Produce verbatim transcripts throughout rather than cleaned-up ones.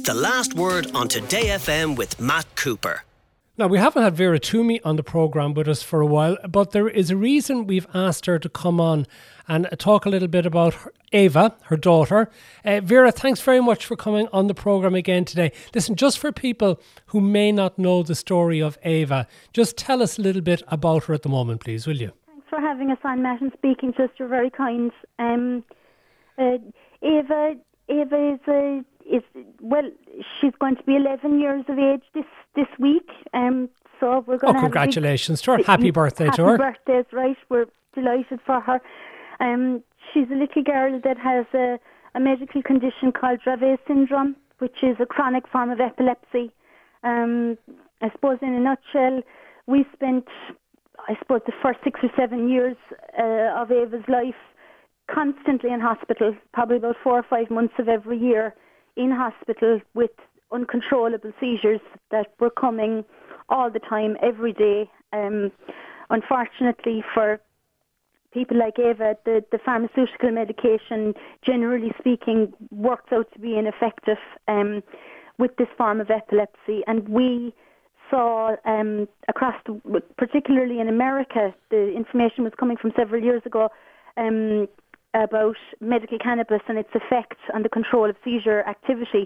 The Last Word on Today F M with Matt Cooper. Now, we haven't had Vera Toomey on the programme with us for a while, but there is a reason we've asked her to come on and talk a little bit about her, Ava, her daughter. Uh, Vera, thanks very much for coming on the programme again today. Listen, just for people who may not know the story of Ava, just tell us a little bit about her at the moment, please, will you? Thanks for having us on, Matt, and speaking to us. You're very kind. Um, uh, Ava, Ava is a... Is, well, she's going to be eleven years of age this, this week. Um, so we're going oh, to congratulations big, to her. Happy birthday happy to her. Happy birthdays, right. We're delighted for her. Um, she's a little girl that has a, a medical condition called Dravet syndrome, which is a chronic form of epilepsy. Um, I suppose in a nutshell, we spent, I suppose, the first six or seven years uh, of Ava's life constantly in hospital, probably about four or five months of every year in hospital with uncontrollable seizures that were coming all the time, every day. Um, unfortunately for people like Ava, the, the pharmaceutical medication, generally speaking, works out to be ineffective um, with this form of epilepsy. And we saw um, across, the, particularly in America, the information was coming from several years ago, um, about medical cannabis and its effect on the control of seizure activity.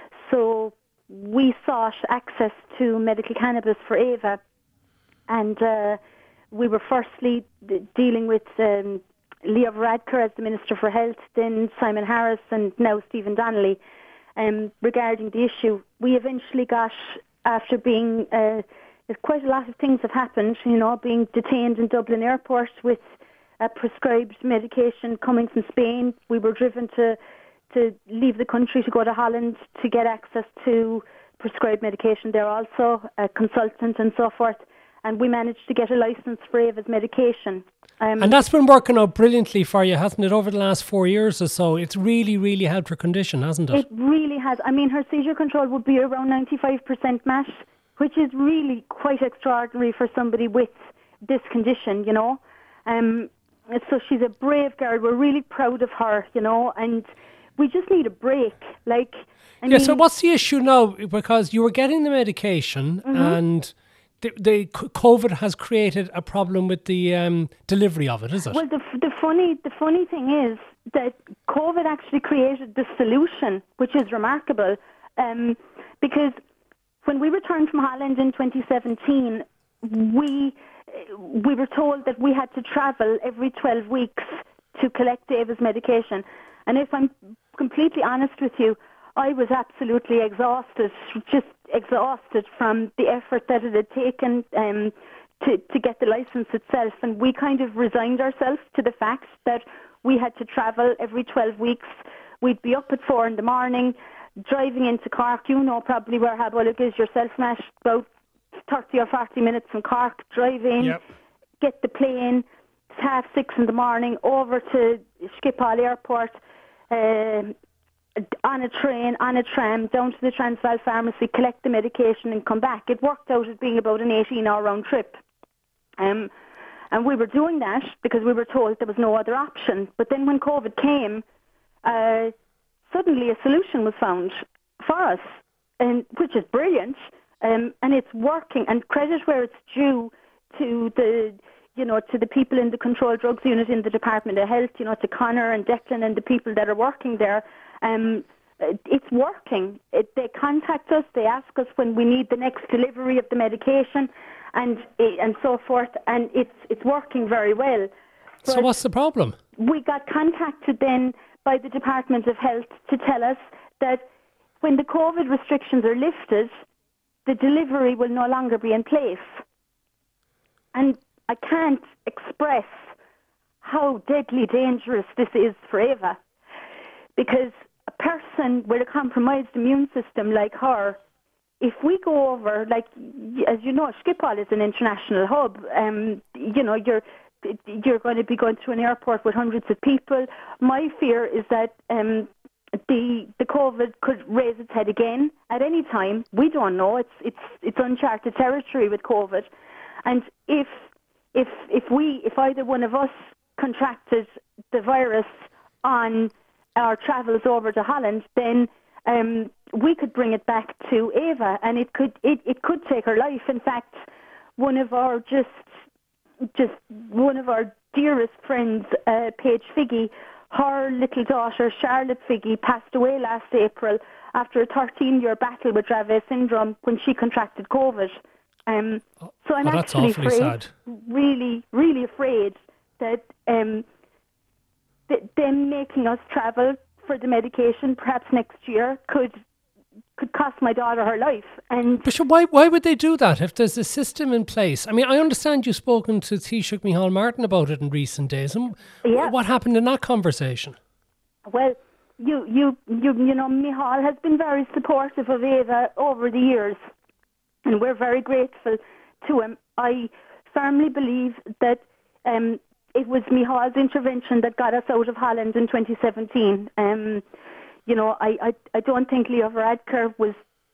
So we sought access to medical cannabis for Ava, and uh, we were firstly d- dealing with um, Leo Varadkar as the Minister for Health, then Simon Harris, and now Stephen Donnelly um, regarding the issue. We eventually got, after being, uh, quite a lot of things have happened, you know, being detained in Dublin Airport with a prescribed medication coming from Spain. We were driven to to leave the country to go to Holland to get access to prescribed medication there also, a consultant and so forth. And we managed to get a licence for Ava's medication. Um, and that's been working out brilliantly for you, hasn't it, over the last four years or so? It's really, really helped her condition, hasn't it? It really has. I mean, her seizure control would be around ninety-five percent, Matt, which is really quite extraordinary for somebody with this condition, you know. Um, So she's a brave girl. We're really proud of her, you know, and we just need a break. Like, I yeah. mean, So what's the issue now? Because you were getting the medication, mm-hmm. and the, the COVID has created a problem with the um, delivery of it, is it? Well, the the funny the funny thing is that COVID actually created the solution, which is remarkable, um, because when we returned from Holland in twenty seventeen, we. we were told that we had to travel every twelve weeks to collect Ava's medication. And if I'm completely honest with you, I was absolutely exhausted, just exhausted from the effort that it had taken um, to, to get the licence itself. And we kind of resigned ourselves to the fact that we had to travel every twelve weeks. We'd be up at four in the morning, driving into Cork. You know probably where Habollock is yourself, Matt, about thirty or forty minutes from Cork, drive in, yep. Get the plane, half six in the morning, over to Schiphol Airport, uh, on a train, on a tram, down to the Transvaal pharmacy, collect the medication and come back. It worked out as being about an eighteen-hour round trip. Um, and we were doing that because we were told there was no other option. But then when COVID came, uh, suddenly a solution was found for us, and which is brilliant. Um, and it's working, and credit where it's due to the, you know, to the people in the controlled drugs unit in the Department of Health, you know, to Connor and Declan and the people that are working there. Um, it's working. It, they contact us, they ask us when we need the next delivery of the medication, and and so forth, and it's it's working very well. But so what's the problem? We got contacted then by the Department of Health to tell us that when the COVID restrictions are lifted, the delivery will no longer be in place. And I can't express how deadly dangerous this is for Ava, because a person with a compromised immune system like her, if we go over, like, as you know, Schiphol is an international hub. Um, you know, you're you're going to be going through an airport with hundreds of people. My fear is that um, the the COVID could raise its head again at any time. We don't know. It's it's it's uncharted territory with COVID, and if if if we if either one of us contracted the virus on our travels over to Holland, then um, we could bring it back to Ava, and it could it, it could take her life. In fact, one of our just just one of our dearest friends, uh, Paige Figgy, her little daughter Charlotte Figgy passed away last April after a thirteen-year battle with Dravet syndrome when she contracted COVID. Um, so I'm oh, that's actually awfully afraid, sad. really, really afraid that um, th- them making us travel for the medication perhaps next year could could cost my daughter her life. And But sure, why why would they do that if there's a system in place? I mean, I understand you've spoken to Taoiseach Micheál Martin about it in recent days. And Yeah. what happened in that conversation? Well, you you you you know, Micheál has been very supportive of Ava over the years, and we're very grateful to him. I firmly believe that um, it was Micheál's intervention that got us out of Holland in twenty seventeen. Um, you know, I, I, I don't think Leo Varadkar was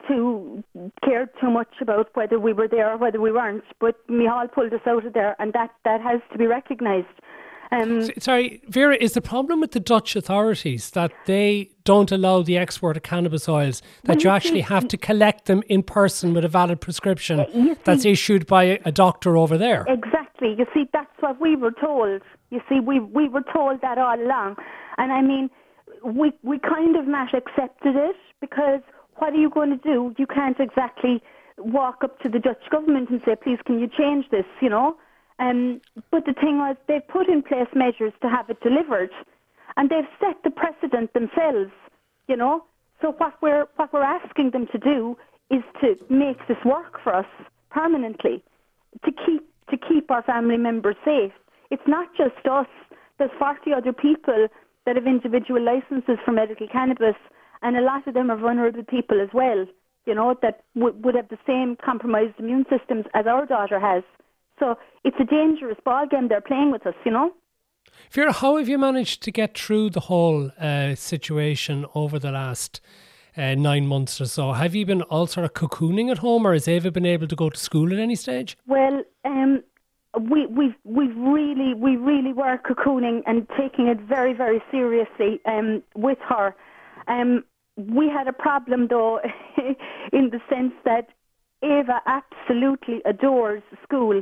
too cared too much about whether we were there or whether we weren't, but Micheál pulled us out of there, and that, that has to be recognised. Um, S- Sorry, Vera, is the problem with the Dutch authorities that they don't allow the export of cannabis oils, that Well, you you actually see- have to collect them in person with a valid prescription you that's see- issued by a, a doctor over there? Exactly. You see, that's what we were told. You see, we we were told that all along. And I mean, we we kind of not accepted it, because what are you going to do? You can't exactly walk up to the Dutch government and say, please, can you change this, you know? Um, but the thing was, they've put in place measures to have it delivered, and they've set the precedent themselves, you know? So what we're what we're asking them to do is to make this work for us permanently, to keep to keep our family members safe. It's not just us. There's forty other people that have individual licenses for medical cannabis, and a lot of them are vulnerable people as well, you know, that w- would have the same compromised immune systems as our daughter has. So it's a dangerous ballgame they're playing with us, you know. Vera, how have you managed to get through the whole uh, situation over the last uh, nine months or so? Have you been all sort of cocooning at home, or has Ava been able to go to school at any stage? Well, um, we we we really we really were cocooning and taking it very very seriously um, with her. Um, we had a problem though, in the sense that Ava absolutely adores school,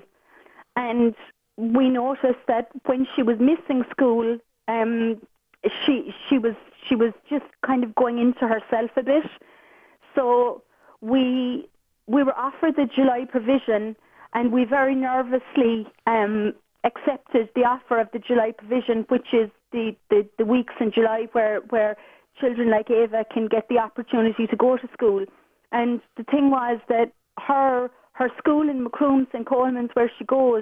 and we noticed that when she was missing school, um, she she was she was just kind of going into herself a bit. So we we were offered the July provision, and we very nervously um, accepted the offer of the July provision, which is the, the, the weeks in July where where children like Ava can get the opportunity to go to school. And the thing was that her her school in Macroom, Saint Coleman's, where she goes,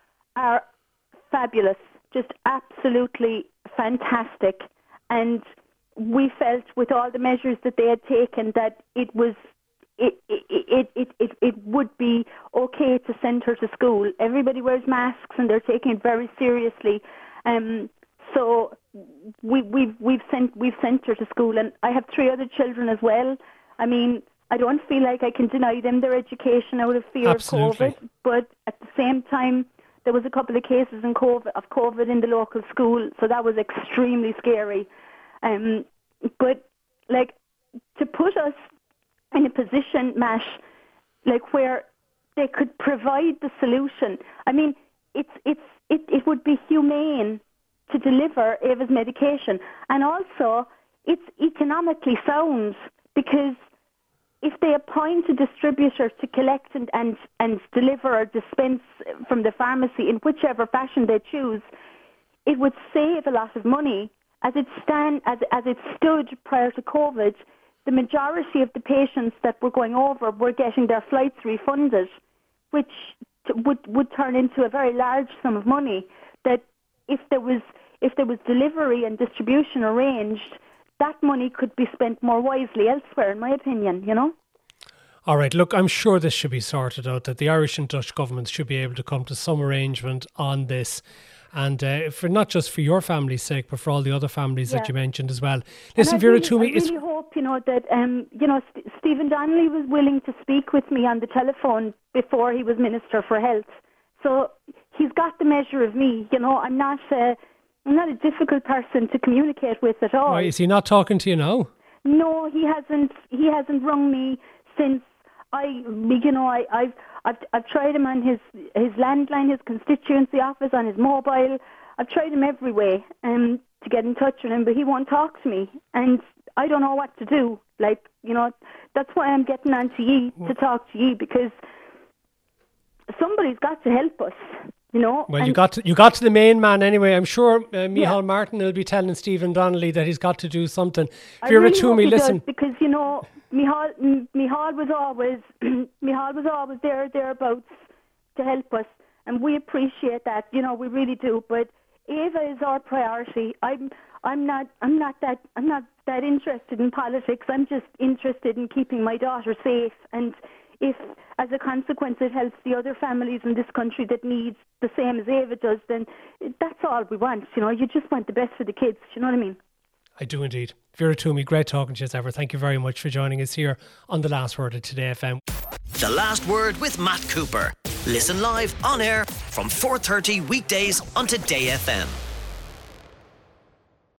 are fabulous, just absolutely fantastic. And we felt, with all the measures that they had taken, that it was it it it it, it, it would be okay to send her to school. Everybody wears masks, and they're taking it very seriously. Um, so we we've we've sent we've sent her to school, and I have three other children as well. I mean, I don't feel like I can deny them their education out of fear Absolutely. of COVID, but at the same time, there was a couple of cases in COVID, of COVID in the local school, so that was extremely scary. Um, but, like, to put us in a position, Mash, like, where they could provide the solution. I mean, it's it's it, it would be humane to deliver Ava's medication, and also it's economically sound, because if they appoint a distributor to collect and, and, and deliver or dispense from the pharmacy in whichever fashion they choose, it would save a lot of money. As it stand, as, as it stood prior to COVID, the majority of the patients that were going over were getting their flights refunded, which t- would would turn into a very large sum of money. That if there was if there was delivery and distribution arranged, that money could be spent more wisely elsewhere, in my opinion, you know? All right, look, I'm sure this should be sorted out, that the Irish and Dutch governments should be able to come to some arrangement on this. And uh, for not just for your family's sake, but for all the other families Yeah. that you mentioned as well. Listen, And I Vera really, Toomey, I really hope, you know, that, um, you know, St- Stephen Donnelly was willing to speak with me on the telephone before he was Minister for Health. So he's got the measure of me, you know. I'm not... Uh, I'm not a difficult person to communicate with at all. why, is he not talking to you now? No, he hasn't. He hasn't rung me since I, you know, I, I've, I've, I've tried him on his his landline, his constituency office, on his mobile. I've tried him every way um, to get in touch with him, but he won't talk to me, and I don't know what to do. Like, you know, that's why I'm getting on to ye to talk to ye, because somebody's got to help us. You know, well, you got to, you got to the main man anyway. I'm sure uh, Micheál yeah. Martin will be telling Stephen Donnelly that he's got to do something. Vera really Toomey, listen, does, because you know, Micheál, Micheál was always Micheál was always there thereabouts to help us, and we appreciate that. You know, we really do. But Ava is our priority. I'm I'm not I'm not that I'm not that interested in politics. I'm just interested in keeping my daughter safe, and if, as a consequence, it helps the other families in this country that need the same as Ava does, then that's all we want. You know, you just want the best for the kids. You know what I mean? I do indeed. Vera Toomey, great talking to you as ever. Thank you very much for joining us here on The Last Word of Today F M. The Last Word with Matt Cooper. Listen live on air from four thirty weekdays on Today F M.